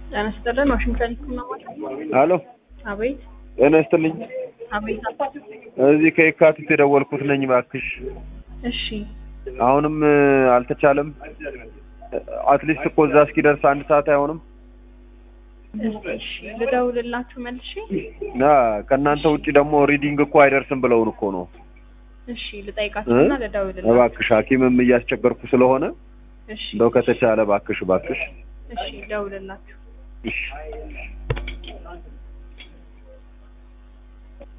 ጤና ይስጥልን ዋሽንግተን ነው ማለት አሎ አቤት ጤና ይስጥልኝ አቤት እዚህ ከየካቲት የደወልኩት ነኝ እባክሽ እሺ አሁንም አልተቻለም አትሊስት እኮ እዛ እስኪደርስ አንድ ሰዓት አይሆንም እሺ ልደውልላችሁ መልሼ ከእናንተ ውጪ ደግሞ ሪዲንግ እኮ አይደርስም ብለውን እኮ ነው እሺ ልጠይቃችሁና ልደውልላችሁ እባክሽ ሐኪምም እያስቸገርኩ ስለሆነ እሺ እንደው ከተቻለ እባክሽ እሺ ልደውልላችሁ እሺ